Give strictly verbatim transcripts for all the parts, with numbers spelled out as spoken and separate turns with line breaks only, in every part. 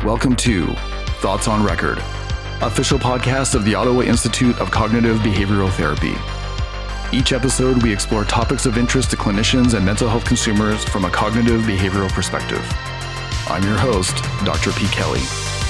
Welcome to Thoughts on Record, official podcast of the Ottawa Institute of Cognitive Behavioral Therapy. Each episode, we explore topics of interest to clinicians and mental health consumers from a cognitive behavioral perspective. I'm your host, Doctor P. Kelly.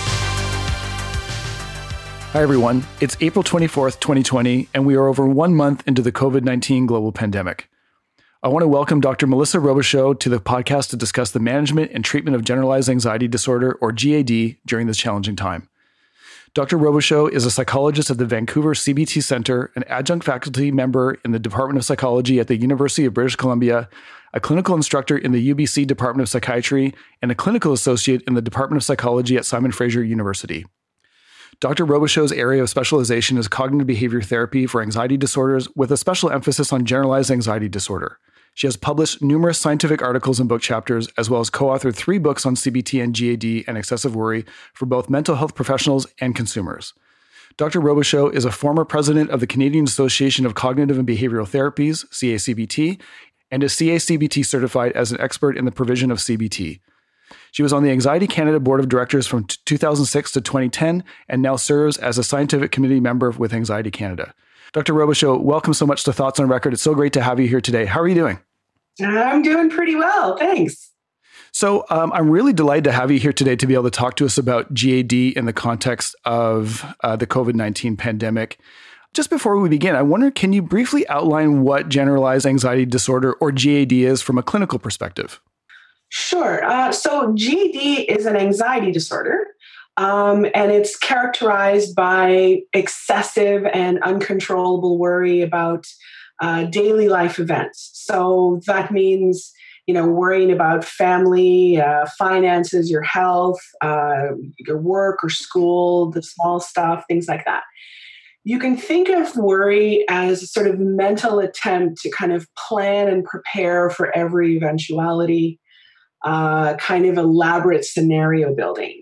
Hi, everyone. It's April twenty-fourth, twenty twenty, and we are over one month into the covid nineteen global pandemic. I want to welcome Doctor Melissa Robichaud to the podcast to discuss the management and treatment of generalized anxiety disorder, or G A D, during this challenging time. Doctor Robichaud is a psychologist at the Vancouver C B T Centre, an adjunct faculty member in the Department of Psychology at the University of British Columbia, a clinical instructor in the U B C Department of Psychiatry, and a clinical associate in the Department of Psychology at Simon Fraser University. Doctor Robichaud's area of specialization is cognitive behavior therapy for anxiety disorders, with a special emphasis on generalized anxiety disorder. She has published numerous scientific articles and book chapters, as well as co-authored three books on C B T and G A D and excessive worry for both mental health professionals and consumers. Doctor Robichaud is a former president of the Canadian Association of Cognitive and Behavioral Therapies, C A C B T, and is C A C B T certified as an expert in the provision of C B T. She was on the Anxiety Canada Board of Directors from two thousand six to twenty ten and now serves as a scientific committee member with Anxiety Canada. Doctor Robichaud, welcome so much to Thoughts on Record. It's so great to have you here today. How are you doing?
I'm doing pretty well, thanks.
So um, I'm really delighted to have you here today to be able to talk to us about G A D in the context of uh, the covid nineteen pandemic. Just before we begin, I wonder, can you briefly outline what generalized anxiety disorder, or G A D, is from a clinical perspective?
Sure. Uh, so G A D is an anxiety disorder, um, and it's characterized by excessive and uncontrollable worry about uh, daily life events. So that means, you know, worrying about family, uh, finances, your health, uh, your work or school, the small stuff, things like that. You can think of worry as a sort of mental attempt to kind of plan and prepare for every eventuality. Uh, kind of elaborate scenario building.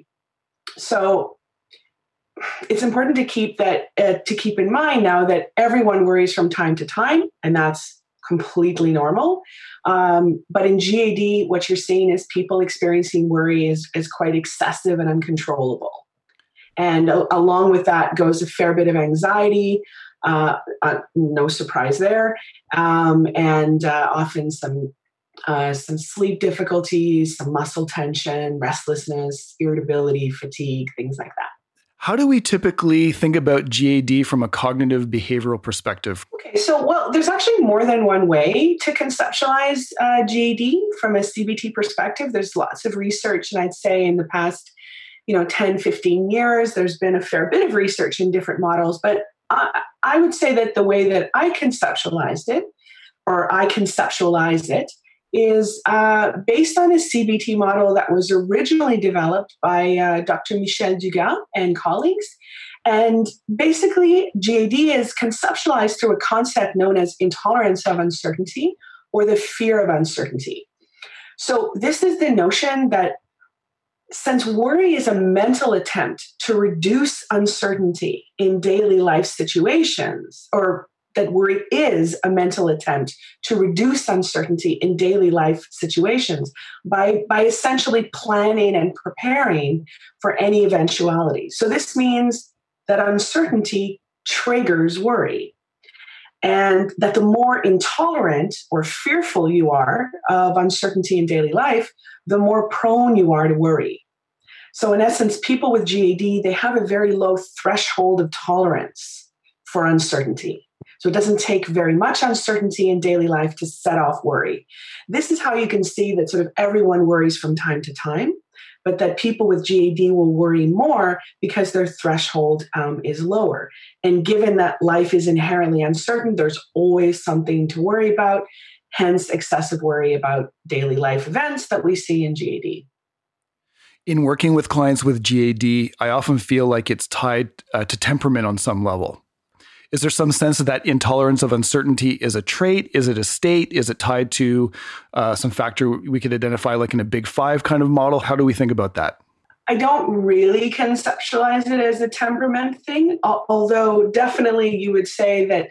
So it's important to keep that uh, to keep in mind now that everyone worries from time to time, and that's completely normal. Um, but in G A D, what you're seeing is people experiencing worry is, is quite excessive and uncontrollable. And uh, along with that goes a fair bit of anxiety, uh, uh, no surprise there, um, and uh, often some Uh, some sleep difficulties, some muscle tension, restlessness, irritability, fatigue, things like that.
How do we typically think about G A D from a cognitive behavioral perspective?
Okay, so well, there's actually more than one way to conceptualize uh, G A D from a C B T perspective. There's lots of research, and I'd say in the past, you know, ten, fifteen years, there's been a fair bit of research in different models. But I, I would say that the way that I conceptualized it, or I conceptualize it, is uh, based on a C B T model that was originally developed by uh, Doctor Michel Dugas and colleagues. And basically, G A D is conceptualized through a concept known as intolerance of uncertainty, or the fear of uncertainty. So this is the notion that since worry is a mental attempt to reduce uncertainty in daily life situations, or that worry is a mental attempt to reduce uncertainty in daily life situations by, by essentially planning and preparing for any eventuality. So this means that uncertainty triggers worry, and that the more intolerant or fearful you are of uncertainty in daily life, the more prone you are to worry. So in essence, people with G A D, they have a very low threshold of tolerance for uncertainty. So it doesn't take very much uncertainty in daily life to set off worry. This is how you can see that sort of everyone worries from time to time, but that people with G A D will worry more because their threshold um, is lower. And given that life is inherently uncertain, there's always something to worry about, hence excessive worry about daily life events that we see in G A D.
In working with clients with G A D, I often feel like it's tied uh, to temperament on some level. Is there some sense that that intolerance of uncertainty is a trait? Is it a state? Is it tied to uh, some factor we could identify, like in a big five kind of model? How do we think about that?
I don't really conceptualize it as a temperament thing, although definitely you would say that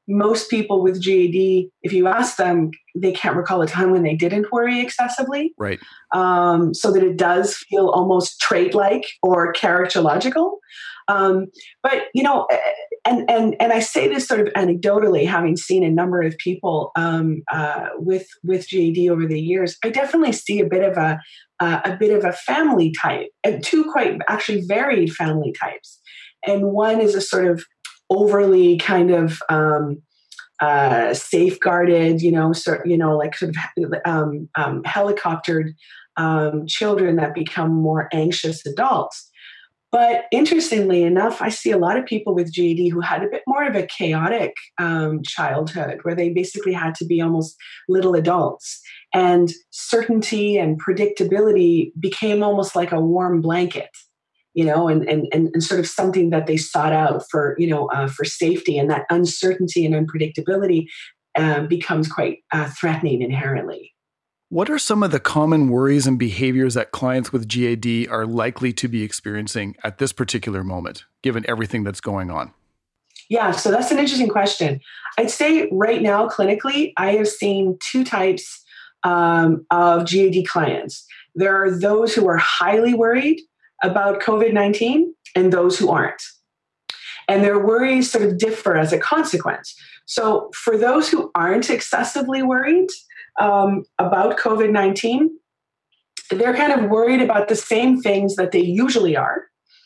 most people with G A D, if you ask them, they can't recall a time when they didn't worry excessively.
Right.
Um, so that it does feel almost trait-like or characterological. Um, but, you know, and, and, and I say this sort of anecdotally, having seen a number of people um, uh, with, with G A D over the years, I definitely see a bit of a, uh, a bit of a family type, and two quite actually varied family types. And one is a sort of overly kind of um, uh, safeguarded, you know, sort, you know, like sort of um, um, helicoptered um, children that become more anxious adults. But interestingly enough, I see a lot of people with G A D who had a bit more of a chaotic um, childhood, where they basically had to be almost little adults. And certainty and predictability became almost like a warm blanket, you know, and and and sort of something that they sought out for, you know, uh, for safety. And that uncertainty and unpredictability uh, becomes quite uh, threatening inherently.
What are some of the common worries and behaviors that clients with G A D are likely to be experiencing at this particular moment, given everything that's going on?
Yeah, so that's an interesting question. I'd say right now, clinically, I have seen two types um, of G A D clients. There are those who are highly worried about COVID nineteen and those who aren't. And their worries sort of differ as a consequence. So for those who aren't excessively worried um, about COVID nineteen, they're kind of worried about the same things that they usually are.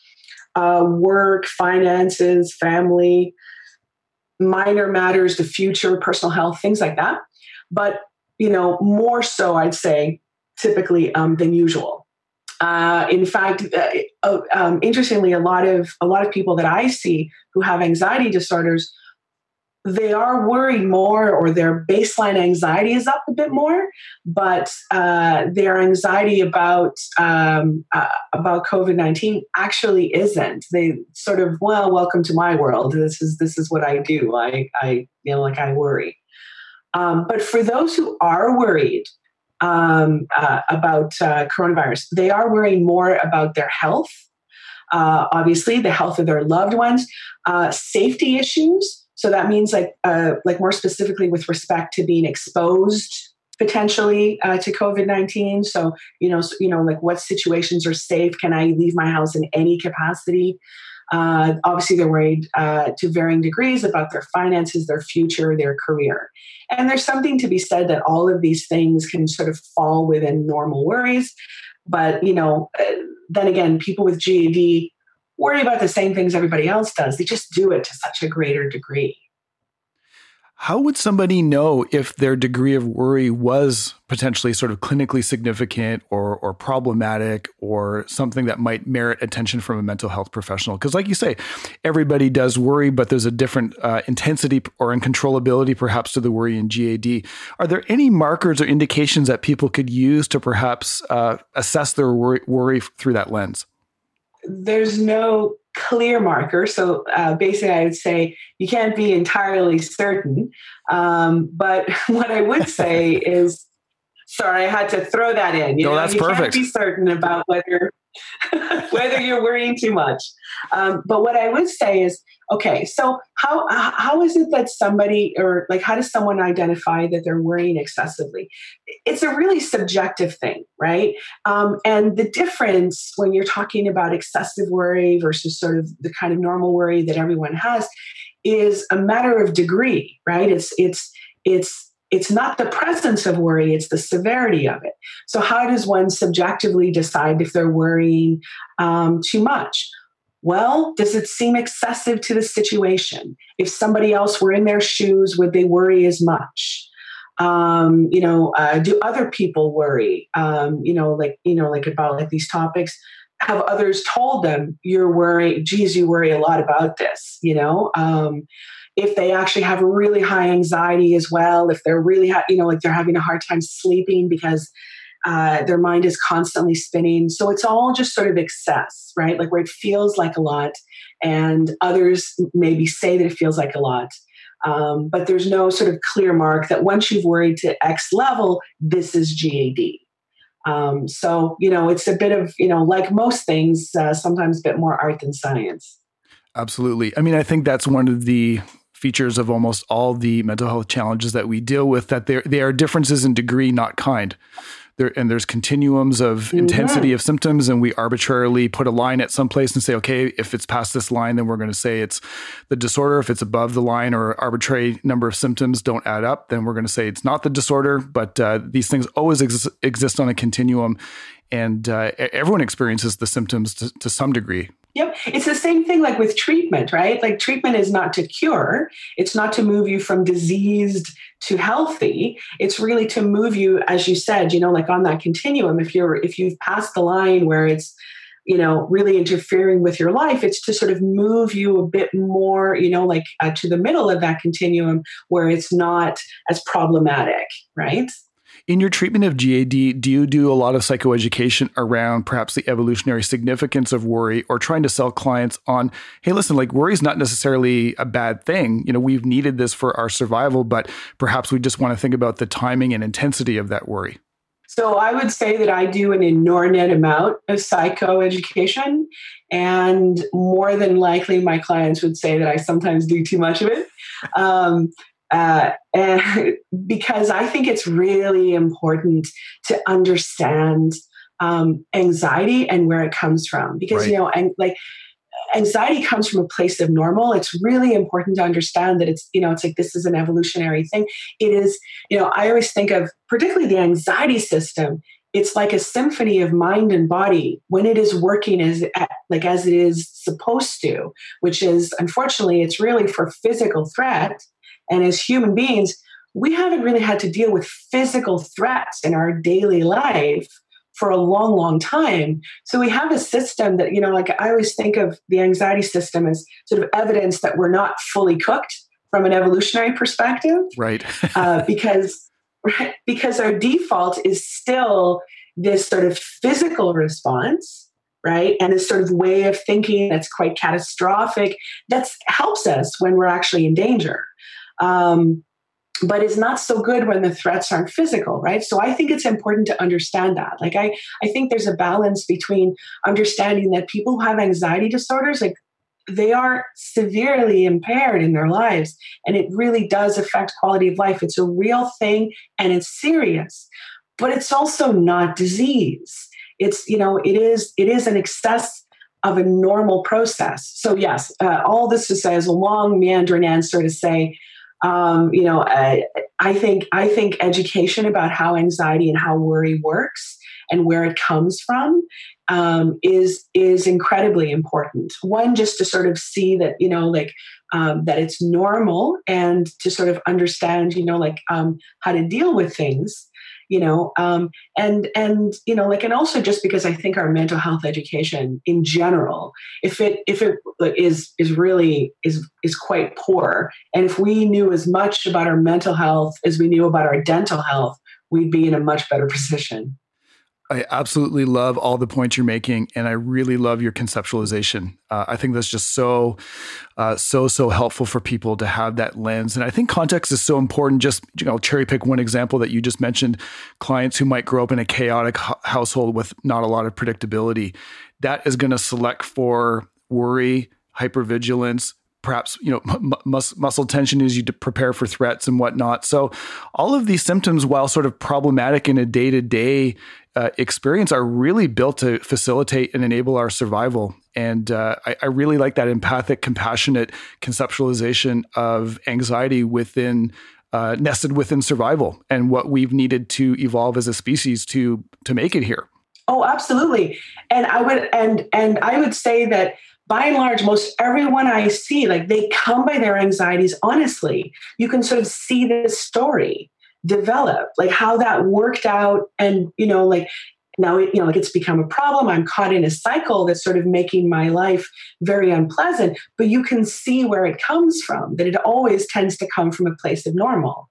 Uh, work, finances, family, minor matters, the future, personal health, things like that. But, you know, more so, I'd say, typically um, than usual. Uh, in fact, uh, um, interestingly, a lot of a lot of people that I see who have anxiety disorders, they are worried more, or their baseline anxiety is up a bit more, but uh, their anxiety about um, uh, about COVID nineteen actually isn't. They sort of, well, welcome to my world. This is this is what I do. I I you know like I worry. Um, but for those who are worried um, uh, about uh, coronavirus, they are worrying more about their health. Uh, obviously, the health of their loved ones, uh, safety issues. So that means, like, uh, like more specifically with respect to being exposed potentially uh, to COVID nineteen. So, you know, so, you know, like what situations are safe? Can I leave my house in any capacity? Uh, obviously, they're worried uh, to varying degrees about their finances, their future, their career. And there's something to be said that all of these things can sort of fall within normal worries. But, you know, uh, then again, people with G A D worry about the same things everybody else does. They just do it to such a greater degree.
How would somebody know if their degree of worry was potentially sort of clinically significant or or problematic, or something that might merit attention from a mental health professional? Because like you say, everybody does worry, but there's a different uh, intensity or uncontrollability perhaps to the worry in G A D. Are there any markers or indications that people could use to perhaps uh, assess their worry, worry through that lens?
There's no clear marker. So uh, basically, I would say you can't be entirely certain. Um, but what I would say is, sorry, I had to throw that in. You
no,
know,
that's
you
perfect.
Can't be certain about whether whether you're worrying too much. Um, but what I would say is, okay, so how how is it that somebody, or like, how does someone identify that they're worrying excessively? It's a really subjective thing, right? Um, and the difference when you're talking about excessive worry versus sort of the kind of normal worry that everyone has is a matter of degree, right? It's it's it's It's not the presence of worry, it's the severity of it. So how does one subjectively decide if they're worrying um, too much? Well, does it seem excessive to the situation? If somebody else were in their shoes, would they worry as much? Um, you know, uh, do other people worry? Um, you know, like, you know, like about like these topics. Have others told them, you're worried, geez, you worry a lot about this, you know? Um, if they actually have really high anxiety as well, if they're really, ha- you know, like they're having a hard time sleeping because uh, their mind is constantly spinning. So it's all just sort of excess, right? Like where it feels like a lot, and others maybe say that it feels like a lot. Um, but there's no sort of clear mark that once you've worried to X level, this is G A D. Um, so, you know, it's a bit of, you know, like most things, uh, sometimes a bit more art than science.
Absolutely. I mean, I think that's one of the features of almost all the mental health challenges that we deal with, that there, there are differences in degree, not kind. There, and there's continuums of mm-hmm. intensity of symptoms, and we arbitrarily put a line at some place and say, okay, if it's past this line, then we're going to say it's the disorder. If it's above the line or arbitrary number of symptoms don't add up, then we're going to say it's not the disorder. But uh, these things always ex- exist on a continuum, and uh, everyone experiences the symptoms to, to some degree.
Yep. It's the same thing like with treatment, right? Like treatment is not to cure. It's not to move you from diseased to healthy. It's really to move you, as you said, you know, like on that continuum. If you're, if you've passed the line where it's, you know, really interfering with your life, it's to sort of move you a bit more, you know, like uh, to the middle of that continuum where it's not as problematic, right?
In your treatment of G A D, do you do a lot of psychoeducation around perhaps the evolutionary significance of worry, or trying to sell clients on, hey, listen, like worry is not necessarily a bad thing. You know, we've needed this for our survival, but perhaps we just want to think about the timing and intensity of that worry?
So I would say that I do an inordinate amount of psychoeducation, and more than likely my clients would say that I sometimes do too much of it. Um, Uh, and because I think it's really important to understand um, anxiety and where it comes from. Because, right. you know, and like anxiety comes from a place of normal. It's really important to understand that it's, you know, it's like this is an evolutionary thing. It is, you know, I always think of particularly the anxiety system. It's like a symphony of mind and body when it is working as like as it is supposed to, which is, unfortunately, it's really for physical threat. And as human beings, we haven't really had to deal with physical threats in our daily life for a long, long time. So we have a system that, you know, like I always think of the anxiety system as sort of evidence that we're not fully cooked from an evolutionary perspective.
Right.
uh, because, because our default is still this sort of physical response, right? And this sort of way of thinking that's quite catastrophic, that helps us when we're actually in danger. Um, but it's not so good when the threats aren't physical, right? So I think it's important to understand that. Like I, I think there's a balance between understanding that people who have anxiety disorders, like they are severely impaired in their lives, and it really does affect quality of life. It's a real thing and it's serious, but it's also not disease. It's, you know, it is, it is an excess of a normal process. So yes, uh, all this to say is a long meandering answer to say, Um, you know, I, I think I think education about how anxiety and how worry works and where it comes from um, is is incredibly important. One, just to sort of see that, you know, like um, that it's normal, and to sort of understand, you know, like um, how to deal with things. You know, um, and, and, you know, like, and also just because I think our mental health education in general, if it, if it is, is really, is, is quite poor. And if we knew as much about our mental health as we knew about our dental health, we'd be in a much better position.
I absolutely love all the points you're making, and I really love your conceptualization. Uh, I think that's just so, uh, so, so helpful for people to have that lens. And I think context is so important. Just, you know, cherry pick one example that you just mentioned, clients who might grow up in a chaotic h- household with not a lot of predictability. That is going to select for worry, hypervigilance, perhaps, you know, m- mus- muscle tension as you prepare for threats and whatnot. So all of these symptoms, while sort of problematic in a day-to-day uh, experience, are really built to facilitate and enable our survival. And uh, I, I really like that empathic, compassionate conceptualization of anxiety within uh, nested within survival, and what we've needed to evolve as a species to to make it here.
Oh, absolutely. And I would and and I would say that by and large, most everyone I see, like they come by their anxieties honestly. You can sort of see this story develop, like how that worked out. And, you know, like now, it, you know, like it's become a problem. I'm caught in a cycle that's sort of making my life very unpleasant, but you can see where it comes from, that it always tends to come from a place of normal.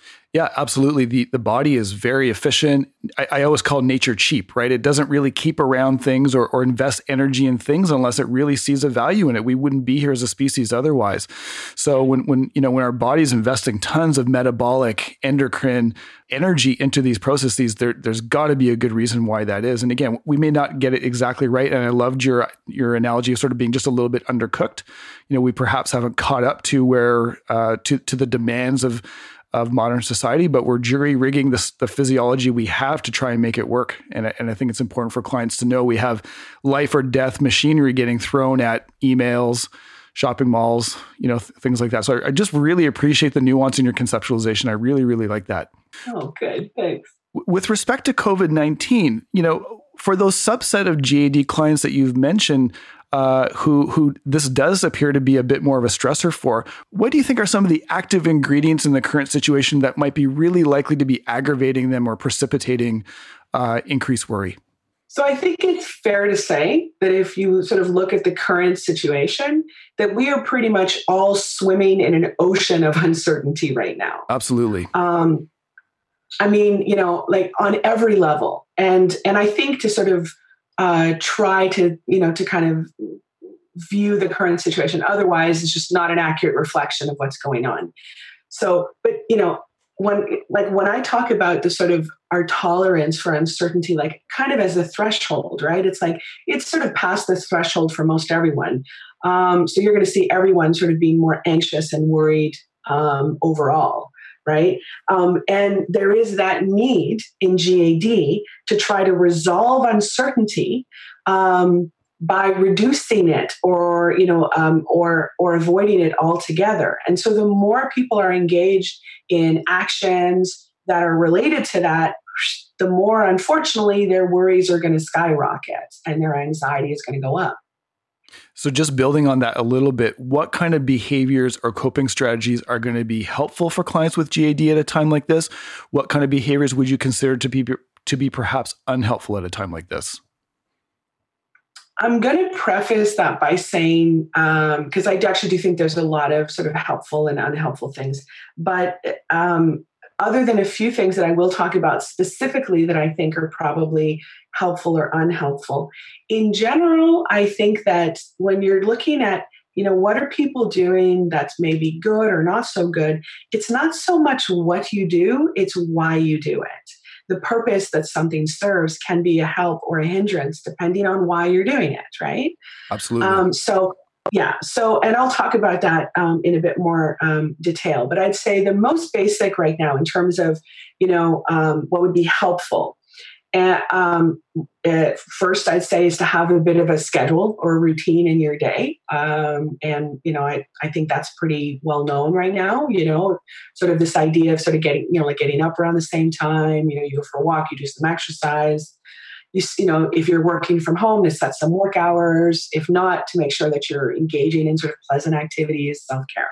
Yeah, absolutely. The the body is very efficient. I, I always call nature cheap, right? It doesn't really keep around things or, or invest energy in things unless it really sees a value in it. We wouldn't be here as a species otherwise. So when when you know when our body's investing tons of metabolic, endocrine energy into these processes, there there's got to be a good reason why that is. And again, we may not get it exactly right. And I loved your your analogy of sort of being just a little bit undercooked. You know, we perhaps haven't caught up to where uh, to to the demands of of modern society, but we're jury rigging this, the physiology we have to try and make it work. And, and I think it's important for clients to know we have life or death machinery getting thrown at emails, shopping malls, you know, th- things like that. So I, I just really appreciate the nuance in your conceptualization. I really, really like that.
Oh, good. Thanks.
W- with respect to COVID nineteen, you know, for those subset of G A D clients that you've mentioned, Uh, who who this does appear to be a bit more of a stressor for. What do you think are some of the active ingredients in the current situation that might be really likely to be aggravating them or precipitating uh, increased worry?
So I think it's fair to say that if you sort of look at the current situation, that we are pretty much all swimming in an ocean of uncertainty right now.
Absolutely.
Um, I mean, you know, like on every level. And and I think to sort of Uh, try to, you know, to kind of view the current situation. Otherwise, it's just not an accurate reflection of what's going on. So, but, you know, when, like when I talk about the sort of our tolerance for uncertainty, like kind of as a threshold, right? It's like, it's sort of past this threshold for most everyone. Um, so you're going to see everyone sort of being more anxious and worried um, overall. Right. Um, and there is that need in G A D to try to resolve uncertainty um, by reducing it or, you know, um, or, or avoiding it altogether. And so the more people are engaged in actions that are related to that, the more, unfortunately, their worries are going to skyrocket and their anxiety is going to go up.
So just building on that a little bit, what kind of behaviors or coping strategies are going to be helpful for clients with G A D at a time like this? What kind of behaviors would you consider to be to be perhaps unhelpful at a time like this?
I'm going to preface that by saying, because um, I actually do think there's a lot of sort of helpful and unhelpful things, but um, other than a few things that I will talk about specifically that I think are probably helpful or unhelpful. In general, I think that when you're looking at, you know, what are people doing that's maybe good or not so good, it's not so much what you do, it's why you do it. The purpose that something serves can be a help or a hindrance depending on why you're doing it, right?
Absolutely.
Um, so Yeah. So, and I'll talk about that um, in a bit more um, detail, but I'd say the most basic right now in terms of, you know, um, what would be helpful. And um, uh, first, I'd say is to have a bit of a schedule or a routine in your day. Um, and, you know, I, I think that's pretty well known right now, you know, sort of this idea of sort of getting, you know, like getting up around the same time, you know, you go for a walk, you do some exercise. You, you know, if you're working from home, to set some work hours. If not, to make sure that you're engaging in sort of pleasant activities, self-care.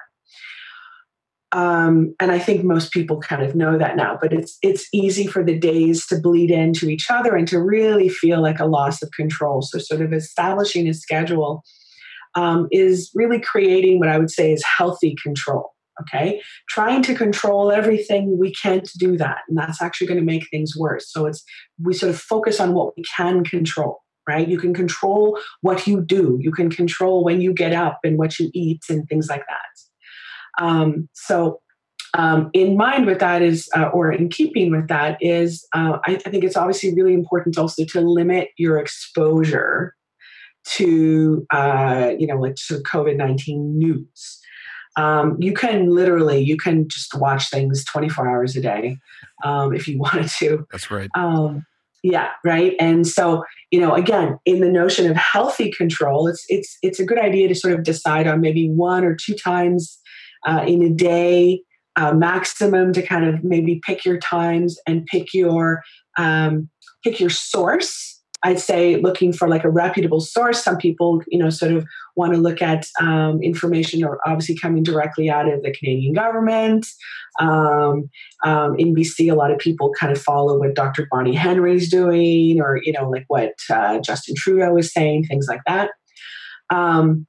Um, and I think most people kind of know that now, but it's it's easy for the days to bleed into each other and to really feel like a loss of control. So sort of establishing a schedule um, is really creating what I would say is healthy control. Okay. Trying to control everything, we can't do that. And that's actually going to make things worse. So it's, we sort of focus on what we can control, right? You can control what you do. You can control when you get up and what you eat and things like that. Um, so um, in mind with that is, uh, or in keeping with that is, uh, I, I think it's obviously really important also to limit your exposure to, uh, you know, like sort of COVID nineteen news. Um, you can literally, you can just watch things twenty-four hours a day um, if you wanted to.
That's right.
Um, yeah, right. And so, you know, again, in the notion of healthy control, it's it's it's a good idea to sort of decide on maybe one or two times uh, in a day, uh, maximum, to kind of maybe pick your times and pick your um, pick your source. I'd say looking for like a reputable source. Some people, you know, sort of want to look at um, information or obviously coming directly out of the Canadian government. Um, um, in B C, a lot of people kind of follow what Doctor Bonnie Henry's doing, or, you know, like what uh, Justin Trudeau is saying, things like that. Um,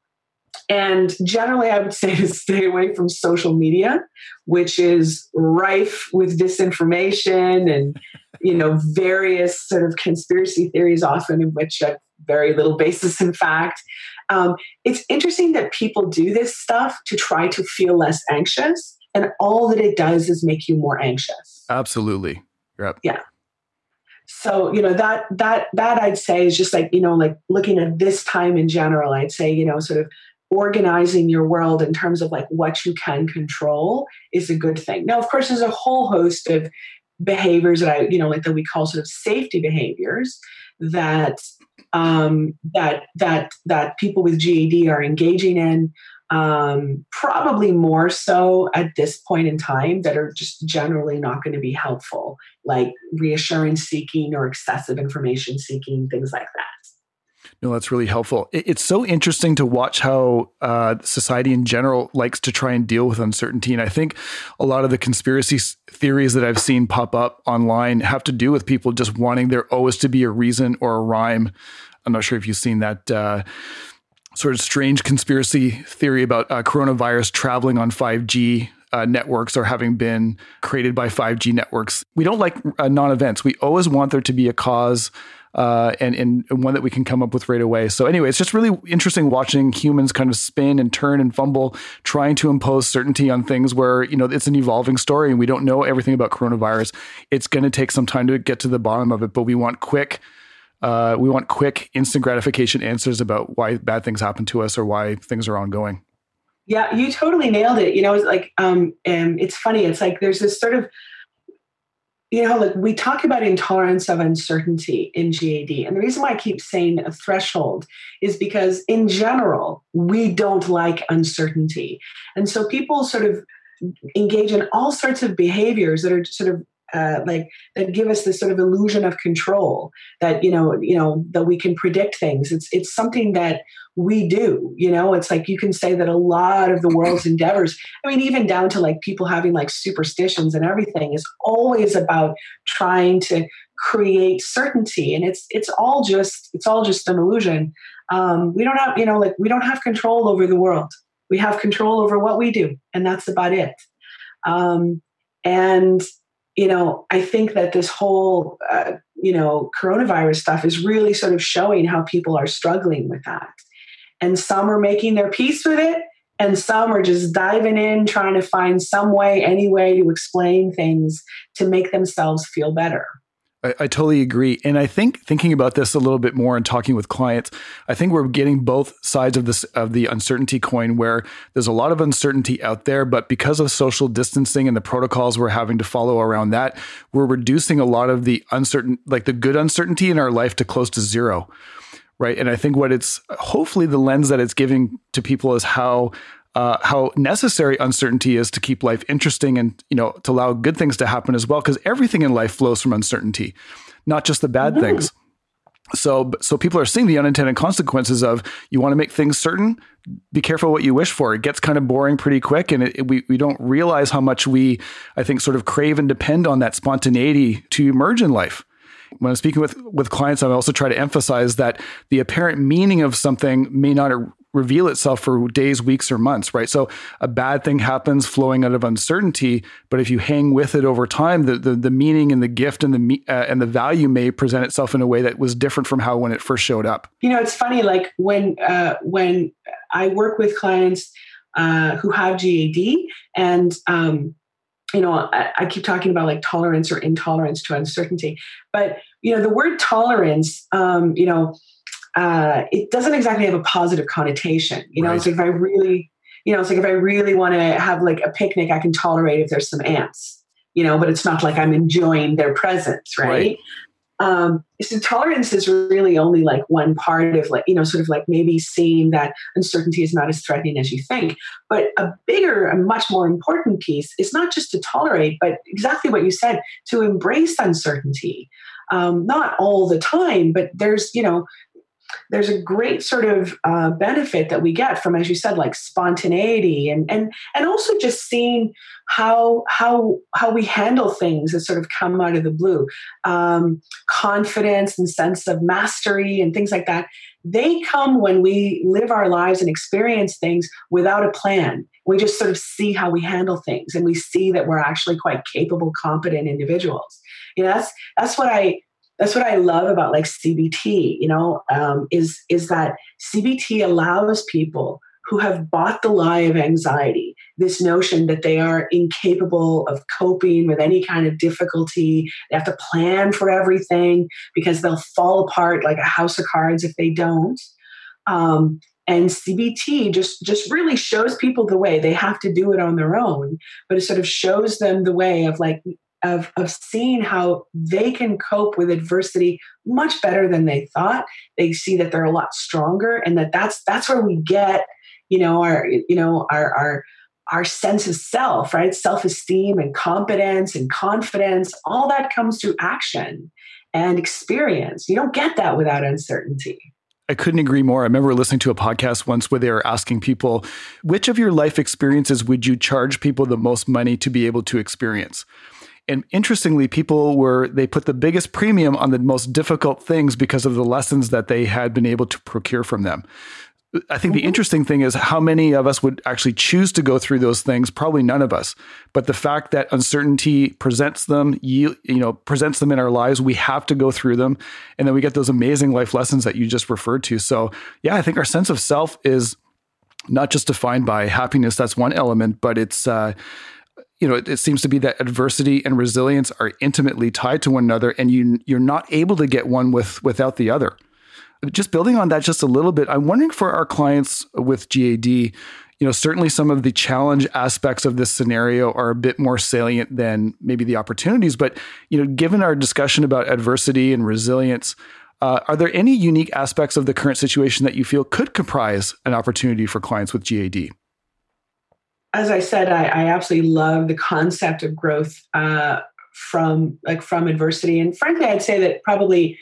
and generally, I would say to stay away from social media, which is rife with disinformation and, you know, various sort of conspiracy theories, often in which have very little basis in fact. Um, it's interesting that people do this stuff to try to feel less anxious, and all that it does is make you more anxious.
Absolutely. Yep.
Yeah. So, you know, that, that, that I'd say is just like, you know, like looking at this time in general, I'd say, you know, sort of organizing your world in terms of like what you can control is a good thing. Now, of course, there's a whole host of behaviors that I, you know, like that we call sort of safety behaviors that, um, that, that, that people with G A D are engaging in. Um, probably more so at this point in time, that are just generally not going to be helpful, like reassurance seeking or excessive information seeking, things like that.
No, that's really helpful. It's so interesting to watch how uh, society in general likes to try and deal with uncertainty. And I think a lot of the conspiracy theories that I've seen pop up online have to do with people just wanting there always to be a reason or a rhyme. I'm not sure if you've seen that uh, sort of strange conspiracy theory about uh, coronavirus traveling on five G uh, networks or having been created by five G networks. We don't like uh, non-events. We always want there to be a cause uh, and, and one that we can come up with right away. So anyway, it's just really interesting watching humans kind of spin and turn and fumble, trying to impose certainty on things where, you know, it's an evolving story and we don't know everything about coronavirus. It's going to take some time to get to the bottom of it, but we want quick Uh, we want quick, instant gratification answers about why bad things happen to us or why things are ongoing.
Yeah, you totally nailed it. You know, it's like, um, and it's funny. It's like there's this sort of, you know, like we talk about intolerance of uncertainty in G A D. And the reason why I keep saying a threshold is because in general, we don't like uncertainty. And so people sort of engage in all sorts of behaviors that are sort of Uh, like that give us this sort of illusion of control, that, you know, you know, that we can predict things. It's, it's something that we do, you know, it's like, you can say that a lot of the world's endeavors, I mean, even down to like people having like superstitions and everything, is always about trying to create certainty. And it's, it's all just, it's all just an illusion. Um, we don't have, you know, like we don't have control over the world. We have control over what we do. And that's about it. Um, and, You know, I think that this whole, uh, you know, coronavirus stuff is really sort of showing how people are struggling with that. And some are making their peace with it, and some are just diving in, trying to find some way, any way to explain things to make themselves feel better.
I, I totally agree. And I think thinking about this a little bit more and talking with clients, I think we're getting both sides of this, of the uncertainty coin, where there's a lot of uncertainty out there, but because of social distancing and the protocols we're having to follow around that, we're reducing a lot of the uncertain, like the good uncertainty in our life, to close to zero. Right. And I think what it's, hopefully the lens that it's giving to people is how Uh, how necessary uncertainty is to keep life interesting and, you know, to allow good things to happen as well. Because everything in life flows from uncertainty, not just the bad mm-hmm. things. So, so people are seeing the unintended consequences of, you want to make things certain, be careful what you wish for. It gets kind of boring pretty quick. And it, it, we, we don't realize how much we, I think, sort of crave and depend on that spontaneity to emerge in life. When I'm speaking with, with clients, I also try to emphasize that the apparent meaning of something may not reveal itself for days, weeks, or months, right? So a bad thing happens flowing out of uncertainty, but if you hang with it over time, the the, the meaning and the gift and the uh, and the value may present itself in a way that was different from how when it first showed up.
You know, it's funny, like when uh, when I work with clients uh, who have G A D, and um, you know, I, I keep talking about like tolerance or intolerance to uncertainty, but you know, the word tolerance, um, you know. Uh, it doesn't exactly have a positive connotation. You know, right. It's like if I really, you know, it's like if I really want to have like a picnic, I can tolerate if there's some ants, you know, but it's not like I'm enjoying their presence, right? right. Um, so tolerance is really only like one part of like, you know, sort of like maybe seeing that uncertainty is not as threatening as you think. But a bigger and much more important piece is not just to tolerate, but exactly what you said, to embrace uncertainty. Um, not all the time, but there's, you know, there's a great sort of uh, benefit that we get from, as you said, like spontaneity and and and also just seeing how how how we handle things that sort of come out of the blue, um, confidence and sense of mastery and things like that. They come when we live our lives and experience things without a plan. We just sort of see how we handle things, and we see that we're actually quite capable, competent individuals. You know, that's that's what I that's what I love about like C B T. You know, um, is is that C B T allows people who have bought the lie of anxiety, this notion that they are incapable of coping with any kind of difficulty. They have to plan for everything because they'll fall apart like a house of cards if they don't. Um, and C B T just, just really shows people the way. They have to do it on their own, but it sort of shows them the way of like, of, of seeing how they can cope with adversity much better than they thought. They see that they're a lot stronger, and that that's, that's where we get, you know, our, you know, our, our, our sense of self, right? Self-esteem and competence and confidence, all that comes through action and experience. You don't get that without uncertainty.
I couldn't agree more. I remember listening to a podcast once where they were asking people, which of your life experiences would you charge people the most money to be able to experience? And interestingly, people were, they put the biggest premium on the most difficult things because of the lessons that they had been able to procure from them. I think the interesting thing is how many of us would actually choose to go through those things. Probably none of us. But the fact that uncertainty presents them, you, you know, presents them in our lives, we have to go through them. And then we get those amazing life lessons that you just referred to. So yeah, I think our sense of self is not just defined by happiness. That's one element, but it's, uh, you know, it, it seems to be that adversity and resilience are intimately tied to one another, and you, you're not able to get one with without the other. Just building on that just a little bit, I'm wondering for our clients with G A D, you know, certainly some of the challenge aspects of this scenario are a bit more salient than maybe the opportunities. But, you know, given our discussion about adversity and resilience, uh, are there any unique aspects of the current situation that you feel could comprise an opportunity for clients with G A D?
As I said, I, I absolutely love the concept of growth uh, from like from adversity. And frankly, I'd say that probably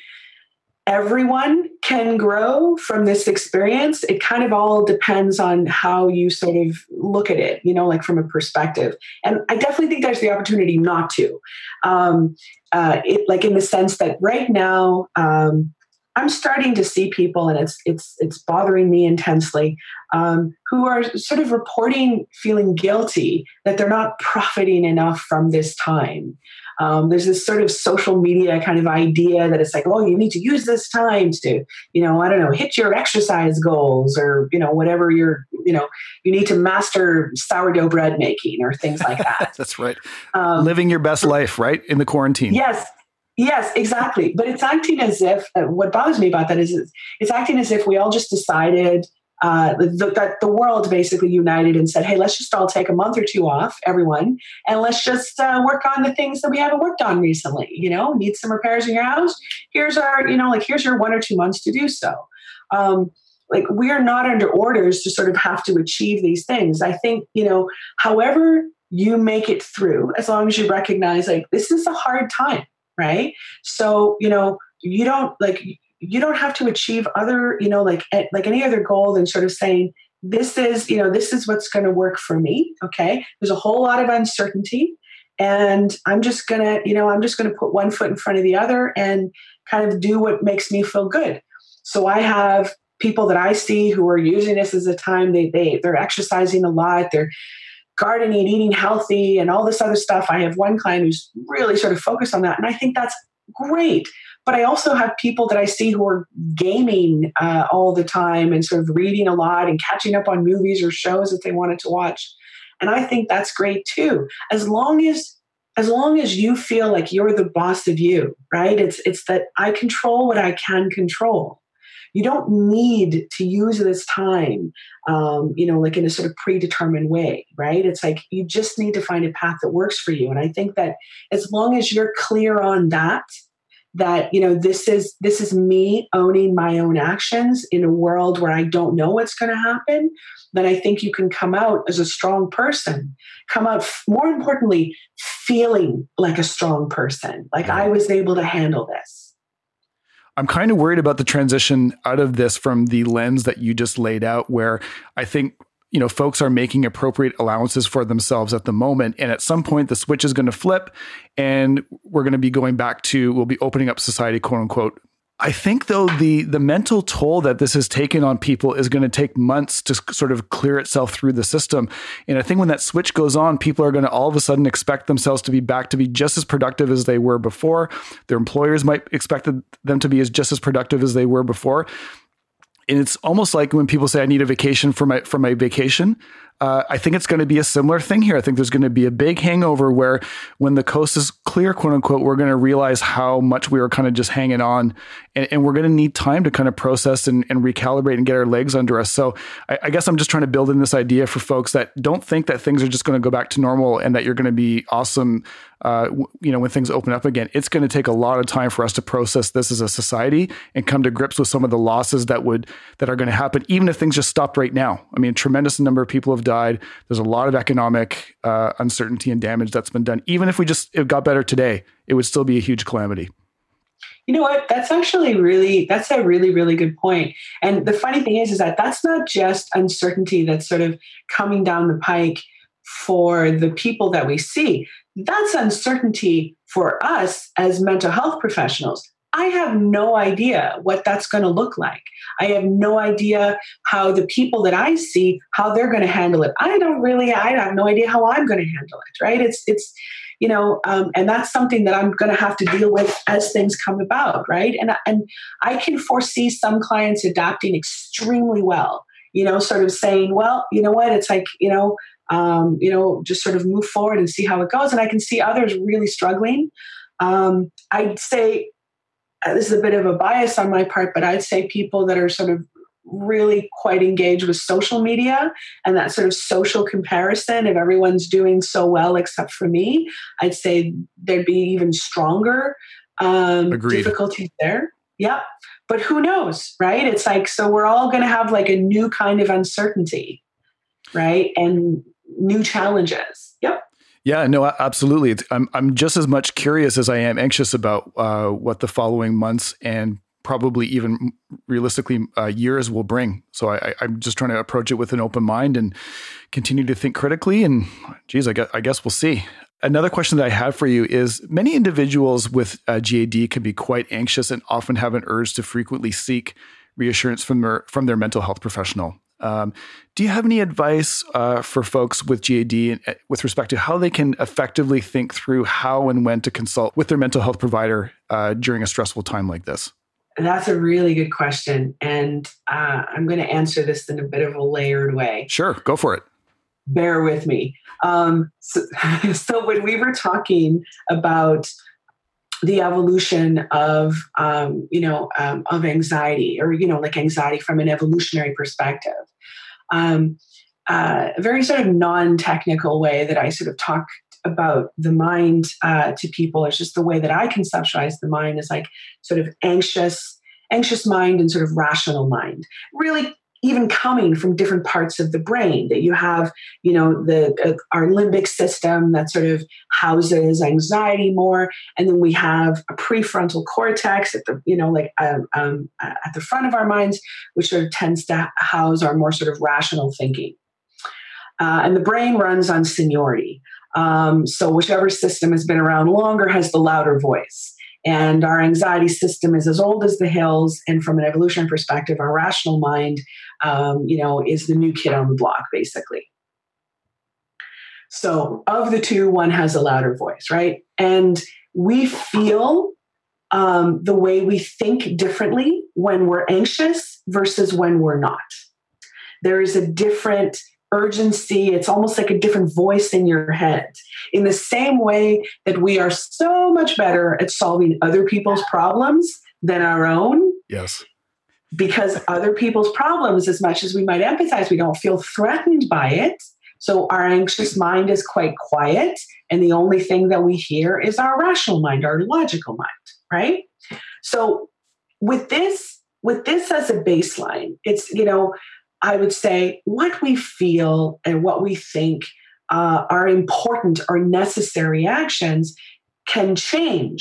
everyone can grow from this experience. It kind of all depends on how you sort of look at it, you know, like from a perspective. And I definitely think there's the opportunity not to, um, uh, it, like in the sense that right now, um, I'm starting to see people, and it's it's it's bothering me intensely, um, who are sort of reporting feeling guilty that they're not profiting enough from this time. Um, there's this sort of social media kind of idea that it's like, oh, you need to use this time to, you know, I don't know, hit your exercise goals, or, you know, whatever you're, you know, you need to master sourdough bread making or things like that.
That's right. Um, Living your best life, right? In the quarantine.
Yes. Yes, exactly. But it's acting as if, uh, what bothers me about that is it's, it's acting as if we all just decided uh, the, that the world basically united and said, hey, let's just all take a month or two off, everyone, and let's just uh, work on the things that we haven't worked on recently. You know, need some repairs in your house? Here's our, you know, like here's your one or two months to do so. Um, like we are not under orders to sort of have to achieve these things. I think, you know, however you make it through, as long as you recognize like this is a hard time. Right. So, you know, you don't like, you don't have to achieve other, you know, like, like any other goal than sort of saying, this is, you know, this is what's going to work for me. Okay. There's a whole lot of uncertainty, and I'm just going to, you know, I'm just going to put one foot in front of the other and kind of do what makes me feel good. So I have people that I see who are using this as a time they, they, they're exercising a lot. They're gardening, eating healthy, and all this other stuff. I have one client who's really sort of focused on that, and I think that's great. But I also have people that I see who are gaming uh, all the time and sort of reading a lot and catching up on movies or shows that they wanted to watch. And I think that's great too. As long as as long as you feel like you're the boss of you, right? It's it's that I control what I can control. You don't need to use this time, um, you know, like in a sort of predetermined way, right? It's like you just need to find a path that works for you. And I think that as long as you're clear on that, that, you know, this is this is me owning my own actions in a world where I don't know what's going to happen, then I think you can come out as a strong person, come out, more importantly, feeling like a strong person, like I was able to handle this.
I'm kind of worried about the transition out of this from the lens that you just laid out, where I think, you know, folks are making appropriate allowances for themselves at the moment. And at some point, the switch is going to flip and we're going to be going back to, we'll be opening up society, quote unquote. I think, though, the the mental toll that this has taken on people is going to take months to sort of clear itself through the system. And I think when that switch goes on, people are going to all of a sudden expect themselves to be back to be just as productive as they were before. Their employers might expect them to be as just as productive as they were before. And it's almost like when people say, I need a vacation for my for my vacation. Uh, I think it's going to be a similar thing here. I think there's going to be a big hangover where when the coast is clear, quote unquote, we're going to realize how much we were kind of just hanging on. And, and we're going to need time to kind of process and, and recalibrate and get our legs under us. So I, I guess I'm just trying to build in this idea for folks that don't think that things are just going to go back to normal and that you're going to be awesome, uh, you know, when things open up again. It's going to take a lot of time for us to process this as a society and come to grips with some of the losses that would that are going to happen, even if things just stopped right now. I mean, a tremendous number of people have died. There's a lot of economic uh, uncertainty and damage that's been done. Even if we just it got better today, it would still be a huge calamity.
You know what? That's actually really, that's a really, really good point. And the funny thing is, is that that's not just uncertainty that's sort of coming down the pike for the people that we see. That's uncertainty for us as mental health professionals. I have no idea what that's going to look like. I have no idea how the people that I see, how they're going to handle it. I don't really, I have no idea how I'm going to handle it, right? It's, it's, you know, um, and that's something that I'm going to have to deal with as things come about, right? And, and I can foresee some clients adapting extremely well, you know, sort of saying, well, you know what, it's like, you know, um, you know, just sort of move forward and see how it goes. And I can see others really struggling. Um, I'd say, this is a bit of a bias on my part, but I'd say people that are sort of really quite engaged with social media and that sort of social comparison, if everyone's doing so well except for me, I'd say there'd be even stronger um, difficulties there. Yeah. But who knows, right? It's like, so we're all going to have like a new kind of uncertainty, right? And new challenges. Yep.
Yeah, no, absolutely. It's, I'm I'm just as much curious as I am anxious about uh, what the following months and probably even realistically uh, years will bring. So I, I'm just trying to approach it with an open mind and continue to think critically. And geez, I guess, I guess we'll see. Another question that I have for you is many individuals with uh, G A D can be quite anxious and often have an urge to frequently seek reassurance from their from their mental health professional. Um, do you have any advice uh, for folks with G A D and, uh, with respect to how they can effectively think through how and when to consult with their mental health provider uh, during a stressful time like this?
That's a really good question. And uh, I'm going to answer this in a bit of a layered way.
Sure, go for it.
Bear with me. Um, so, so when we were talking about the evolution of, um, you know, um, of anxiety, or, you know, like anxiety from an evolutionary perspective. Um, uh, a very sort of non-technical way that I sort of talk about the mind uh, to people is just the way that I conceptualize the mind is like sort of anxious, anxious mind and sort of rational mind. Really, even coming from different parts of the brain, that you have, you know, the uh, our limbic system that sort of houses anxiety more, and then we have a prefrontal cortex at the, you know, like um, um, at the front of our minds, which sort of tends to house our more sort of rational thinking. Uh, and the brain runs on seniority. Um, so whichever system has been around longer has the louder voice. And our anxiety system is as old as the hills. And from an evolutionary perspective, our rational mind, um, you know, is the new kid on the block, basically. So of the two, one has a louder voice, right? And we feel um, the way we think differently when we're anxious versus when we're not. There is a different urgency. It's almost like a different voice in your head. In the same way that we are so much better at solving other people's problems than our own.
Yes.
Because other people's problems, as much as we might empathize, we don't feel threatened by it. So our anxious mind is quite quiet. And the only thing that we hear is our rational mind, our logical mind, right? So with this, with this as a baseline, it's, you know, I would say what we feel and what we think uh, are important or necessary actions can change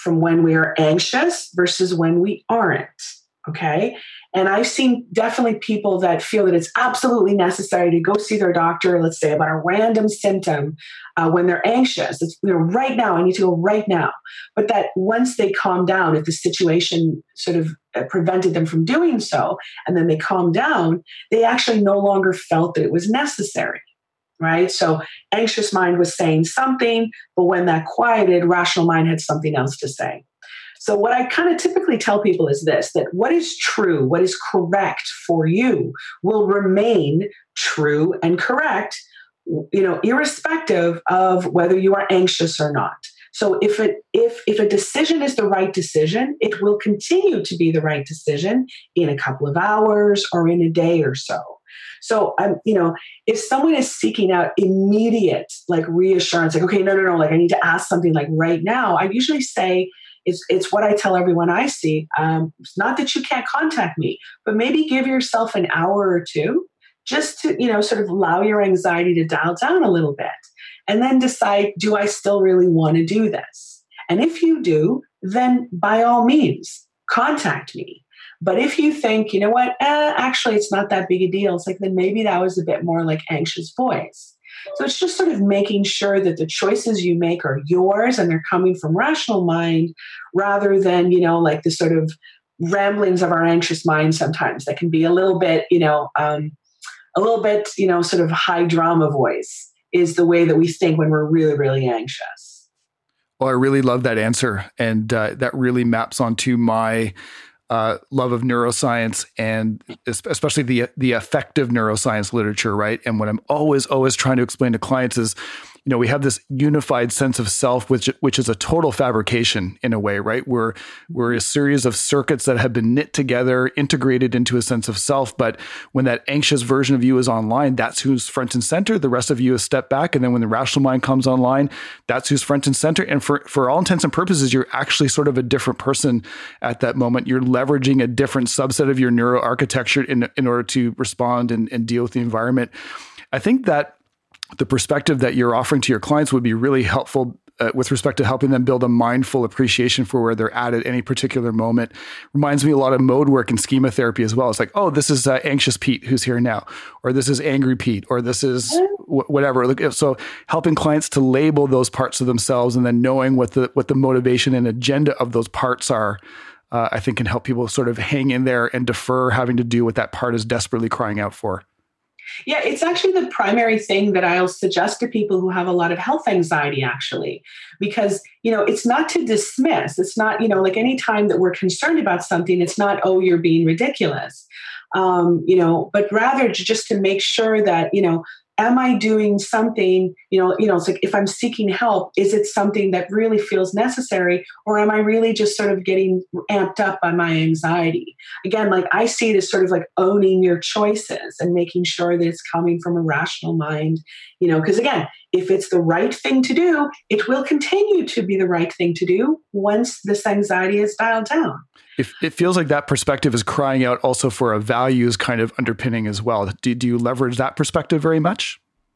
from when we are anxious versus when we aren't. Okay. And I've seen definitely people that feel that it's absolutely necessary to go see their doctor, let's say about a random symptom uh, when they're anxious. It's, you know, right now, I need to go right now. But that once they calm down, if the situation sort of prevented them from doing so, and then they calm down, they actually no longer felt that it was necessary. Right? So anxious mind was saying something, but when that quieted, rational mind had something else to say. So what I kind of typically tell people is this, that what is true, what is correct for you will remain true and correct, you know, irrespective of whether you are anxious or not. So if it if if a decision is the right decision, it will continue to be the right decision in a couple of hours or in a day or so. So I'm, um, you know, if someone is seeking out immediate like reassurance, like, okay, no, no, no, like I need to ask something like right now, I usually say, It's, it's what I tell everyone I see. Um, it's not that you can't contact me, but maybe give yourself an hour or two just to, you know, sort of allow your anxiety to dial down a little bit. And then decide, do I still really want to do this? And if you do, then by all means, contact me. But if you think, you know what, eh, actually, it's not that big a deal, it's like, then maybe that was a bit more like anxious voice. So it's just sort of making sure that the choices you make are yours and they're coming from rational mind rather than, you know, like the sort of ramblings of our anxious mind sometimes that can be a little bit, you know, um, a little bit, you know, sort of high drama voice is the way that we think when we're really, really anxious.
Well, I really love that answer. And uh, that really maps onto my Uh, love of neuroscience and especially the the effective neuroscience literature, right? And what I'm always, always trying to explain to clients is, you know, we have this unified sense of self, which which is a total fabrication in a way, right? We're we're a series of circuits that have been knit together, integrated into a sense of self. But when that anxious version of you is online, that's who's front and center. The rest of you is step back. And then when the rational mind comes online, that's who's front and center. And for, for all intents and purposes, you're actually sort of a different person at that moment. You're leveraging a different subset of your neuroarchitecture in, in order to respond and, and deal with the environment. I think that the perspective that you're offering to your clients would be really helpful uh, with respect to helping them build a mindful appreciation for where they're at at any particular moment. Reminds me a lot of mode work and schema therapy as well. It's like, oh, this is uh, anxious Pete who's here now, or this is angry Pete, or this is w- whatever. So helping clients to label those parts of themselves and then knowing what the what the motivation and agenda of those parts are, uh, I think can help people sort of hang in there and defer having to do what that part is desperately crying out for.
Yeah, it's actually the primary thing that I'll suggest to people who have a lot of health anxiety, actually, because, you know, it's not to dismiss. It's not, you know, like any time that we're concerned about something, it's not, oh, you're being ridiculous, um, you know, but rather just to make sure that, you know, am I doing something, you know, you know, it's like if I'm seeking help, is it something that really feels necessary, or am I really just sort of getting amped up by my anxiety? Again, like I see it as sort of like owning your choices and making sure that it's coming from a rational mind, you know, because again, if it's the right thing to do, it will continue to be the right thing to do once this anxiety is dialed down.
If it feels like that perspective is crying out also for a values kind of underpinning as well. Do, do you leverage that perspective very much?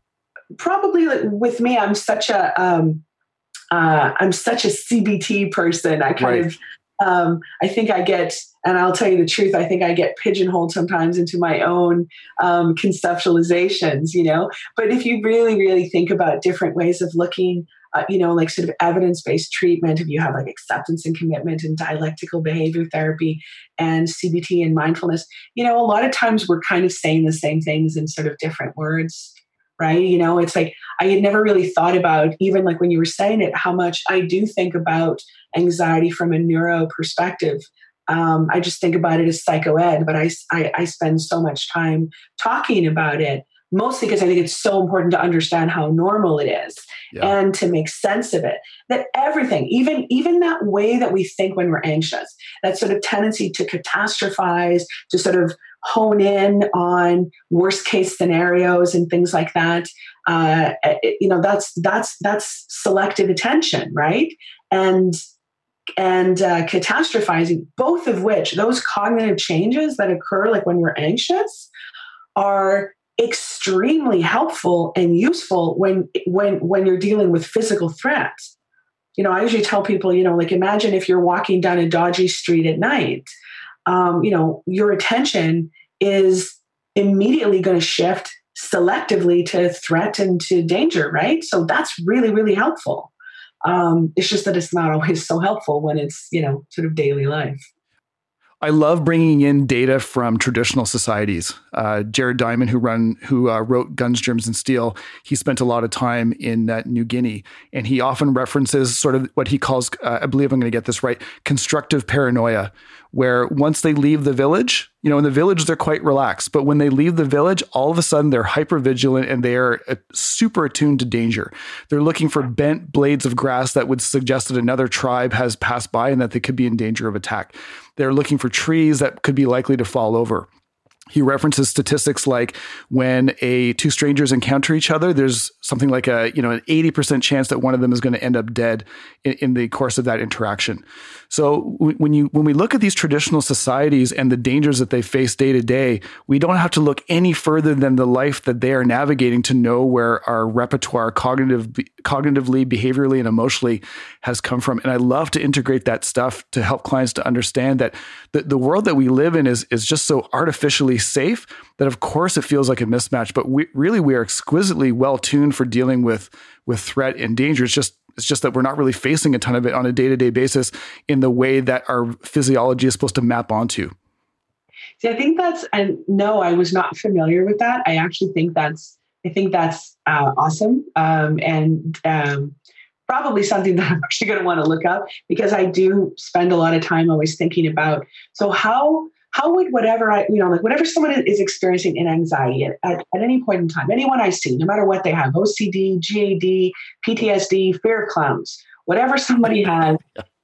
Probably like with me, I'm such a, um, uh, I'm such a C B T person. I kind right. of, um, I think I get, and I'll tell you the truth, I think I get pigeonholed sometimes into my own um, conceptualizations, you know, but if you really, really think about different ways of looking, uh, you know, like sort of evidence-based treatment, if you have like acceptance and commitment and dialectical behavior therapy and C B T and mindfulness, you know, a lot of times we're kind of saying the same things in sort of different words. Right. You know, it's like I had never really thought about, even like when you were saying it, how much I do think about anxiety from a neuro perspective. Um, I just think about it as psychoed, but I, I, I spend so much time talking about it, mostly because I think it's so important to understand how normal it is yeah. and to make sense of it. That everything, even, even that way that we think when we're anxious, that sort of tendency to catastrophize, to sort of hone in on worst case scenarios and things like that. Uh, it, you know, that's that's that's selective attention, right? And and uh, catastrophizing, both of which those cognitive changes that occur, like when we're anxious, are extremely helpful and useful when when when you're dealing with physical threats. you know, I usually tell people, you know, like imagine if you're walking down a dodgy street at night, um, you know, your attention is immediately going to shift selectively to threat and to danger, right? So that's really, really helpful. Um, it's just that it's not always so helpful when it's, you know, sort of daily life.
I love bringing in data from traditional societies. Uh, Jared Diamond, who run, who uh, wrote Guns, Germs, and Steel, he spent a lot of time in uh, New Guinea, and he often references sort of what he calls, uh, I believe I'm going to get this right, constructive paranoia, where once they leave the village, you know, in the village, they're quite relaxed, but when they leave the village, all of a sudden they're hyper vigilant and they are uh, super attuned to danger. They're looking for bent blades of grass that would suggest that another tribe has passed by and that they could be in danger of attack. They're looking for trees that could be likely to fall over. He references statistics like when a two strangers encounter each other, there's something like a, you know, an eighty percent chance that one of them is going to end up dead in, in the course of that interaction. So when you when we look at these traditional societies and the dangers that they face day to day, we don't have to look any further than the life that they are navigating to know where our repertoire cognitive, cognitively, behaviorally, and emotionally has come from. And I love to integrate that stuff to help clients to understand that the, the world that we live in is, is just so artificially safe that of course it feels like a mismatch, but we really, we are exquisitely well tuned for dealing with, with threat and danger. It's just, it's just that we're not really facing a ton of it on a day-to-day basis in the way that our physiology is supposed to map onto.
See, I think that's, and no, I was not familiar with that. I actually think that's, I think that's uh, awesome. Um, and um, probably something that I'm actually going to want to look up, because I do spend a lot of time always thinking about, so how, how would whatever I, you know, like whatever someone is experiencing in anxiety at, at, at any point in time, anyone I see, no matter what they have, O C D, G A D, P T S D, fear of clowns, whatever somebody has,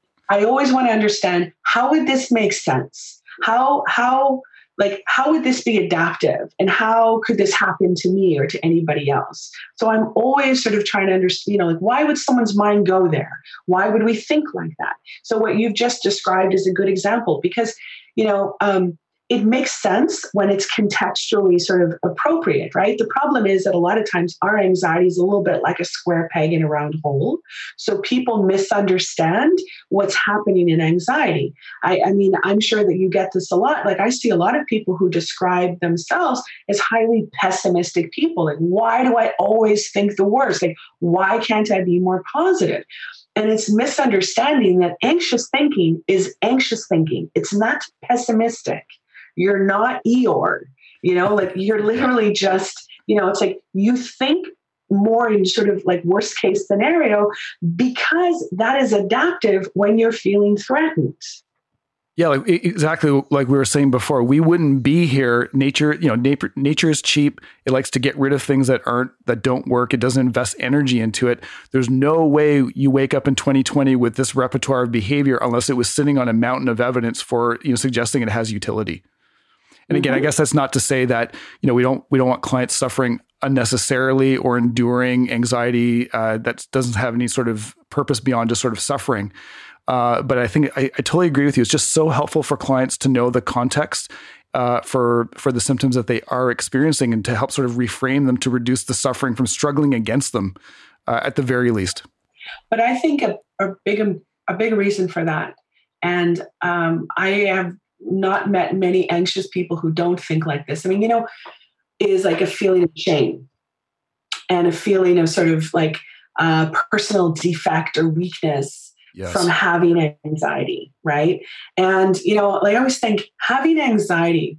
I always want to understand, how would this make sense? How, how, like, how would this be adaptive? And how could this happen to me or to anybody else? So I'm always sort of trying to understand, you know, like, why would someone's mind go there? Why would we think like that? So what you've just described is a good example, because, you know, um, it makes sense when it's contextually sort of appropriate, right? The problem is that a lot of times our anxiety is a little bit like a square peg in a round hole. So people misunderstand what's happening in anxiety. I, I mean, I'm sure that you get this a lot. Like I see a lot of people who describe themselves as highly pessimistic people. Like, why do I always think the worst? Like, why can't I be more positive? And it's misunderstanding that anxious thinking is anxious thinking. It's not pessimistic. You're not Eeyore, you know, like you're literally just, you know, it's like you think more in sort of like worst case scenario because that is adaptive when you're feeling threatened.
Yeah, like exactly like we were saying before, we wouldn't be here. Nature, you know, nature, nature is cheap. It likes to get rid of things that aren't, that don't work. It doesn't invest energy into it. There's no way you wake up in twenty twenty with this repertoire of behavior unless it was sitting on a mountain of evidence for, you know, suggesting it has utility. And again, mm-hmm. I guess that's not to say that, you know, we don't, we don't want clients suffering unnecessarily or enduring anxiety uh, that doesn't have any sort of purpose beyond just sort of suffering. Uh, but I think I, I totally agree with you. It's just so helpful for clients to know the context uh, for for the symptoms that they are experiencing and to help sort of reframe them to reduce the suffering from struggling against them uh, at the very least.
But I think a, a big a big reason for that, and um, I have not met many anxious people who don't think like this. I mean, you know, is like a feeling of shame and a feeling of sort of like uh, personal defect or weakness. Yes. From having anxiety, right? And, you know, like I always think having anxiety,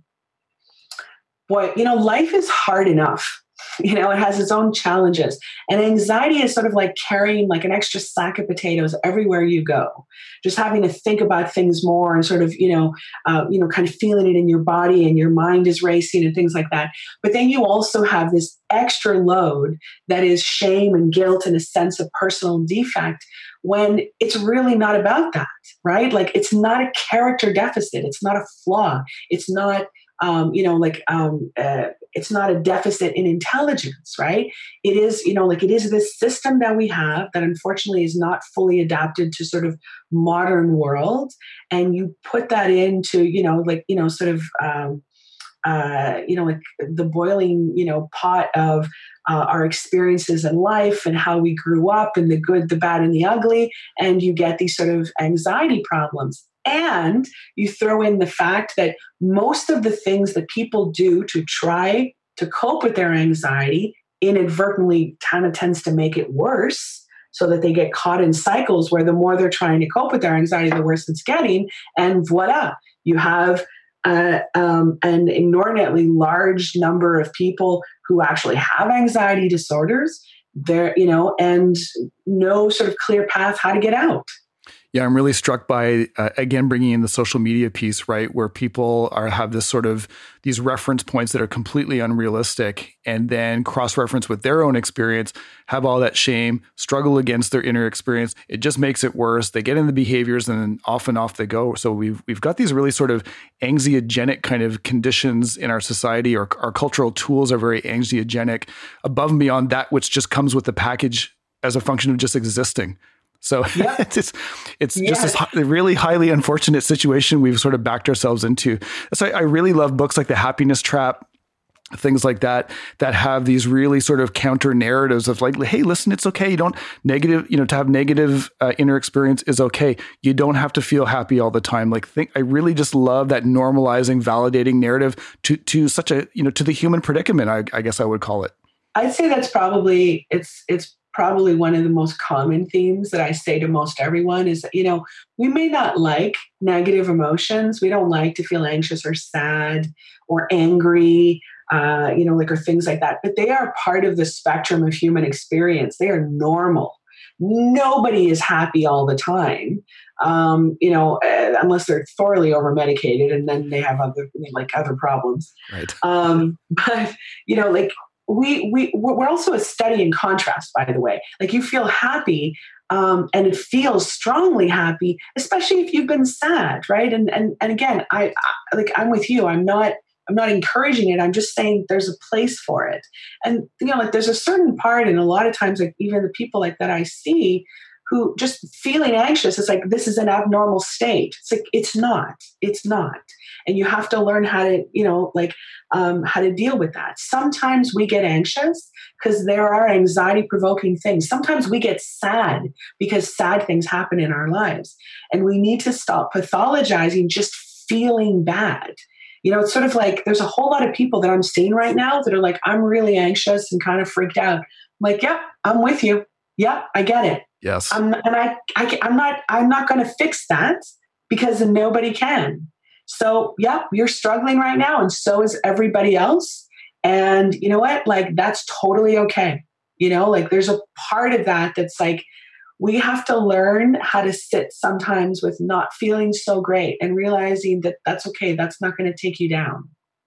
boy, you know, life is hard enough. You know, it has its own challenges. And anxiety is sort of like carrying like an extra sack of potatoes everywhere you go. Just having to think about things more and sort of, you know, uh, you know, kind of feeling it in your body and your mind is racing and things like that. But then you also have this extra load that is shame and guilt and a sense of personal defect, when it's really not about that, right? Like it's not a character deficit. It's not a flaw. It's not, um, you know, like um, uh, it's not a deficit in intelligence, right? It is, you know, like it is this system that we have that unfortunately is not fully adapted to sort of modern world. And you put that into, you know, like, you know, sort of, um, uh, you know, like the boiling, you know, pot of uh, our experiences in life and how we grew up and the good, the bad, and the ugly. And you get these sort of anxiety problems. And you throw in the fact that most of the things that people do to try to cope with their anxiety inadvertently kind of tends to make it worse, so that they get caught in cycles where the more they're trying to cope with their anxiety, the worse it's getting. And voila, you have uh, um, an inordinately large number of people who actually have anxiety disorders there, you know, and no sort of clear path how to get out.
Yeah, I'm really struck by, uh, again, bringing in the social media piece, right? Where people are have this sort of, these reference points that are completely unrealistic, and then cross-reference with their own experience, have all that shame, struggle against their inner experience. It just makes it worse. They get in the behaviors and then off and off they go. So we've we've got these really sort of anxiogenic kind of conditions in our society, or our cultural tools are very anxiogenic, above and beyond that which just comes with the package as a function of just existing. So yep. it's it's yes. just this really highly unfortunate situation we've sort of backed ourselves into. So I, I really love books like The Happiness Trap, things like that, that have these really sort of counter narratives of like, hey, listen, it's okay. You don't negative, you know, to have negative uh, inner experience is okay. You don't have to feel happy all the time. Like, think, I really just love that normalizing, validating narrative to to such a, you know, to the human predicament, I, I guess I would call it.
I'd say that's probably, it's, it's, probably one of the most common themes that I say to most everyone is, you know, we may not like negative emotions. We don't like to feel anxious or sad or angry, uh, you know, like, or things like that, but they are part of the spectrum of human experience. They are normal. Nobody is happy all the time, um, you know, uh, unless they're thoroughly over medicated, and then they have other, like other problems.
Right.
Um, but, you know, like, We we we're also a study in contrast, by the way. Like, you feel happy, um, and it feels strongly happy, especially if you've been sad, right? And and and again, I, I like I'm with you. I'm not I'm not encouraging it. I'm just saying there's a place for it. And you know, like, there's a certain part, and a lot of times, like, even the people like that I see who just feeling anxious, it's like, this is an abnormal state. It's like, it's not. It's not. And you have to learn how to, you know, like, um, how to deal with that. Sometimes we get anxious because there are anxiety provoking things. Sometimes we get sad because sad things happen in our lives. And we need to stop pathologizing just feeling bad. You know, it's sort of like, there's a whole lot of people that I'm seeing right now that are like, I'm really anxious and kind of freaked out. I'm like, yep, I'm with you. Yep, I get it.
Yes.
I'm, and I, I, I'm not, I'm not going to fix that because nobody can. So, yeah, you're struggling right now, and so is everybody else. And you know what? Like, that's totally okay. You know, like, there's a part of that that's like, we have to learn how to sit sometimes with not feeling so great and realizing that that's okay. That's not going to take you down.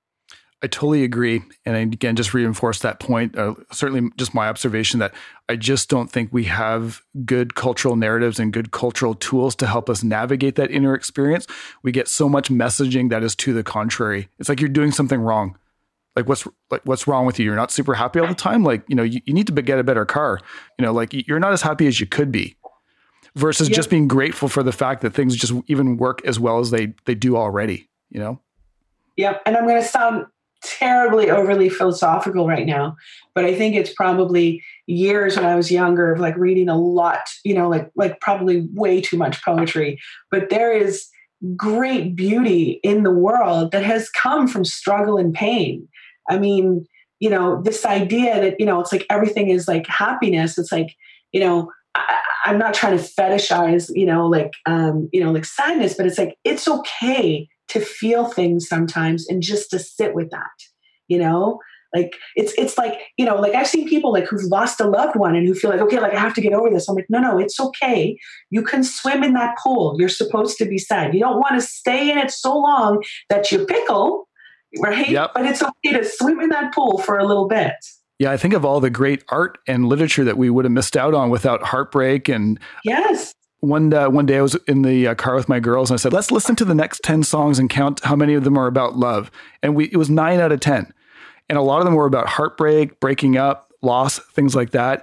I totally agree. And again, just reinforce that point. Uh, certainly just my observation that I just don't think we have good cultural narratives and good cultural tools to help us navigate that inner experience. We get so much messaging that is to the contrary. It's like you're doing something wrong. Like, what's like what's wrong with you? You're not super happy all the time. Like, you know, you, you need to get a better car. You know, like, you're not as happy as you could be. Versus yep. just being grateful for the fact that things just even work as well as they they do already. You know.
Yep. And I'm going to sound terribly overly philosophical right now, but I think it's probably years when I was younger of like reading a lot, you know, like like probably way too much poetry. But there is great beauty in the world that has come from struggle and pain. I mean, you know, this idea that, you know, it's like everything is like happiness. It's like, you know, I, I'm not trying to fetishize, you know, like, um, you know, like sadness, but it's like, it's okay to feel things sometimes and just to sit with that, you know, like it's, it's like, you know, like I've seen people like who've lost a loved one and who feel like, okay, like I have to get over this. I'm like, no, no, it's okay. You can swim in that pool. You're supposed to be sad. You don't want to stay in it so long that you pickle, right? Yep. But it's okay to swim in that pool for a little bit.
Yeah, I think of all the great art and literature that we would have missed out on without heartbreak. And
yes.
One uh, one day I was in the uh, car with my girls and I said, let's listen to the next ten songs and count how many of them are about love. And we it was nine out of ten. And a lot of them were about heartbreak, breaking up, loss, things like that.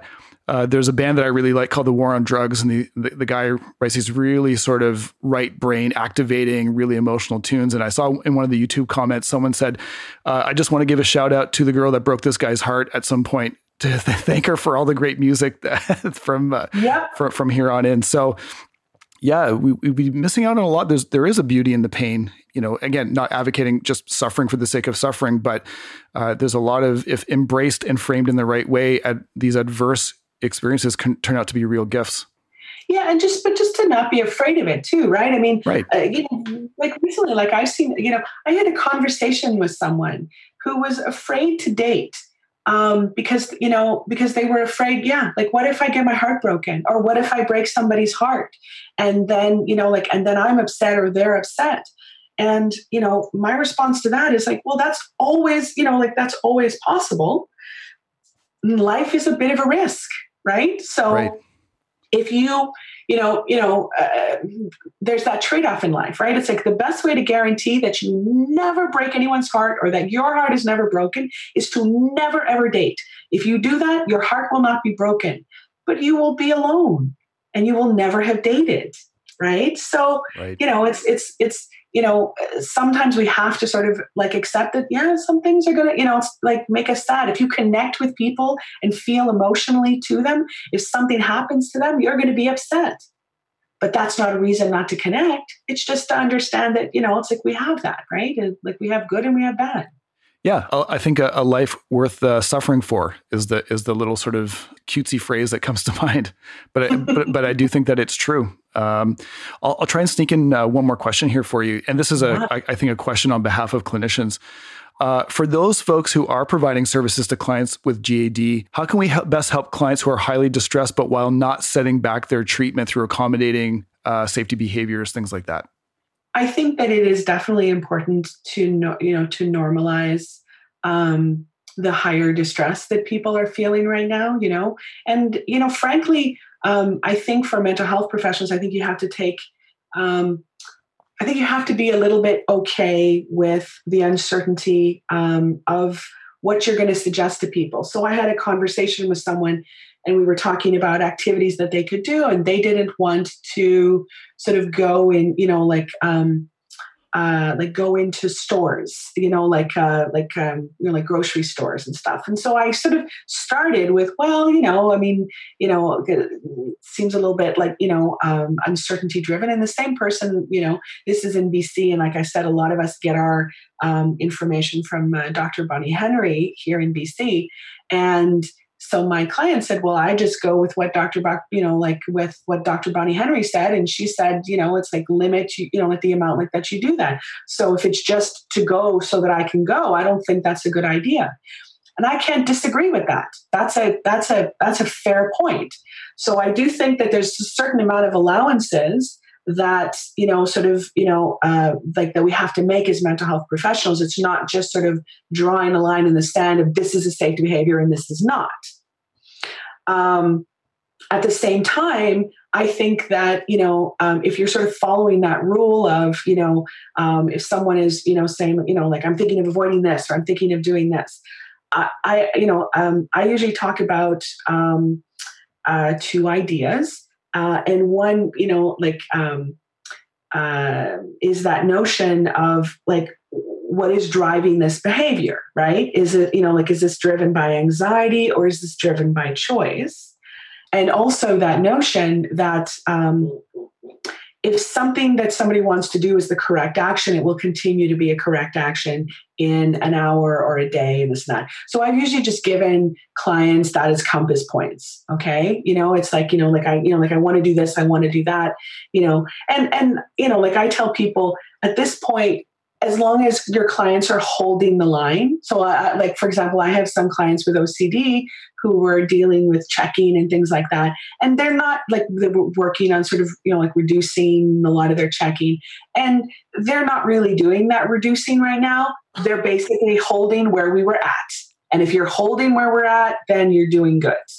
Uh, there's a band that I really like called The War on Drugs. And the, the, the guy writes these really sort of right brain activating, really emotional tunes. And I saw in one of the YouTube comments, someone said, uh, I just want to give a shout out to the girl that broke this guy's heart at some point to th- thank her for all the great music that from, uh,
yeah.
from, from here on in. So yeah, we, we'd be missing out on a lot. There's, there is a beauty in the pain, you know, again, not advocating just suffering for the sake of suffering, but uh, there's a lot of, if embraced and framed in the right way, at these adverse experiences can turn out to be real gifts.
Yeah. And just, but just to not be afraid of it too. Right. I mean,
right.
Uh, you know, like recently, like I've seen, you know, I had a conversation with someone who was afraid to date um, because, you know, because they were afraid. Yeah. Like, what if I get my heart broken, or what if I break somebody's heart? And then, you know, like, and then I'm upset or they're upset. And, you know, my response to that is like, well, that's always, you know, like that's always possible. Life is a bit of a risk. Right. So
right.
if you, you know, you know, uh, there's that trade-off in life, right? It's like the best way to guarantee that you never break anyone's heart, or that your heart is never broken, is to never, ever date. If you do that, your heart will not be broken, but you will be alone and you will never have dated. Right. So,
right.
you know, it's, it's, it's, you know, sometimes we have to sort of like accept that, yeah, some things are going to, you know, it's like make us sad. If you connect with people and feel emotionally to them, if something happens to them, you're going to be upset. But that's not a reason not to connect. It's just to understand that, you know, it's like we have that, right? Like we have good and we have bad.
Yeah, I think a, a life worth uh, suffering for is the is the little sort of cutesy phrase that comes to mind. But I, but, but I do think that it's true. Um, I'll, I'll try and sneak in uh, one more question here for you, and this is a I, I think a question on behalf of clinicians. Uh, for those folks who are providing services to clients with G A D, how can we help, best help clients who are highly distressed, but while not setting back their treatment through accommodating uh, safety behaviors, things like that?
I think that it is definitely important to know, you know, to normalize um, the higher distress that people are feeling right now, you know, and, you know, frankly, um, I think for mental health professionals, I think you have to take, um, I think you have to be a little bit okay with the uncertainty um, of what you're going to suggest to people. So I had a conversation with someone, and we were talking about activities that they could do, and they didn't want to sort of go in, you know, like, um, uh, like go into stores, you know, like, uh, like, um, you know, like grocery stores and stuff. And so I sort of started with, well, you know, I mean, you know, it seems a little bit like, you know, um, uncertainty driven. And the same person, you know, this is in B C. And like I said, a lot of us get our um, information from uh, Doctor Bonnie Henry here in B C. And so my client said, well, I just go with what Doctor Bo- you know, like with what Doctor Bonnie Henry said. And she said, you know, it's like limit, you, you know, like the amount like that you do that. So if it's just to go so that I can go, I don't think that's a good idea. And I can't disagree with that. That's a, that's a, that's a fair point. So I do think that there's a certain amount of allowances that, you know, sort of, you know, uh, like that we have to make as mental health professionals. It's not just sort of drawing a line in the sand of this is a safety behavior and this is not. Um, at the same time, I think that, you know, um, if you're sort of following that rule of, you know, um, if someone is, you know, saying, you know, like I'm thinking of avoiding this or I'm thinking of doing this, I, I you know, um, I usually talk about um, uh, two ideas. Uh, and one, you know, like, um, uh, is that notion of like, what is driving this behavior, right? Is it, you know, like, is this driven by anxiety or is this driven by choice? And also that notion that um, if something that somebody wants to do is the correct action, it will continue to be a correct action in an hour or a day and this and that. So I've usually just given clients that as compass points. Okay. You know, it's like, you know, like I, you know, like I want to do this, I want to do that, you know, and, and, you know, like I tell people at this point, as long as your clients are holding the line. So uh, like, for example, I have some clients with O C D who were dealing with checking and things like that. And they're not like, they were working on sort of, you know, like reducing a lot of their checking. And they're not really doing that reducing right now. They're basically holding where we were at. And if you're holding where we're at, then you're doing good.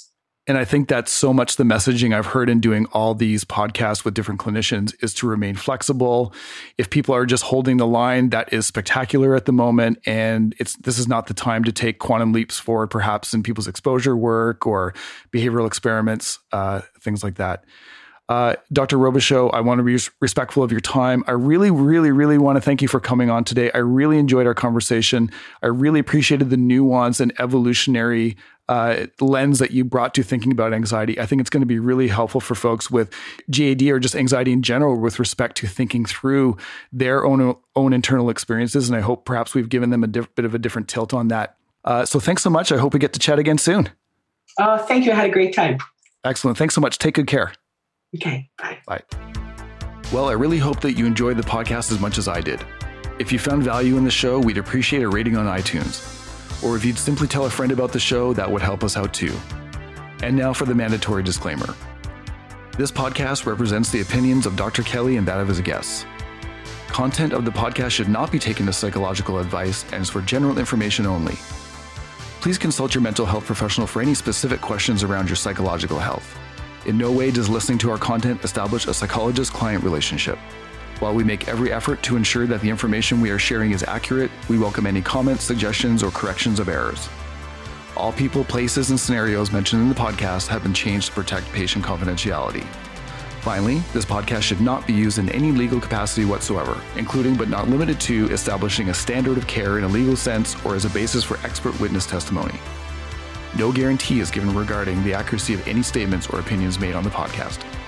And I think that's so much the messaging I've heard in doing all these podcasts with different clinicians is to remain flexible. If people are just holding the line, that is spectacular at the moment. And it's this is not the time to take quantum leaps forward, perhaps in people's exposure work or behavioral experiments, uh, things like that. Uh, Doctor Robichaud, I want to be respectful of your time. I really, really, really want to thank you for coming on today. I really enjoyed our conversation. I really appreciated the nuance and evolutionary uh, lens that you brought to thinking about anxiety. I think it's going to be really helpful for folks with G A D or just anxiety in general with respect to thinking through their own, own internal experiences. And I hope perhaps we've given them a diff- bit of a different tilt on that. Uh, so thanks so much. I hope we get to chat again soon.
Uh, thank you. I had a great time.
Excellent. Thanks so much. Take good care.
Okay, bye.
Bye. Well, I really hope that you enjoyed the podcast as much as I did. If you found value in the show, we'd appreciate a rating on iTunes. Or if you'd simply tell a friend about the show, that would help us out too. And now for the mandatory disclaimer. This podcast represents the opinions of Doctor Kelly and that of his guests. Content of the podcast should not be taken as psychological advice and is for general information only. Please consult your mental health professional for any specific questions around your psychological health. In no way does listening to our content establish a psychologist-client relationship. While we make every effort to ensure that the information we are sharing is accurate, we welcome any comments, suggestions, or corrections of errors. All people, places, and scenarios mentioned in the podcast have been changed to protect patient confidentiality. Finally, this podcast should not be used in any legal capacity whatsoever, including but not limited to establishing a standard of care in a legal sense or as a basis for expert witness testimony. No guarantee is given regarding the accuracy of any statements or opinions made on the podcast.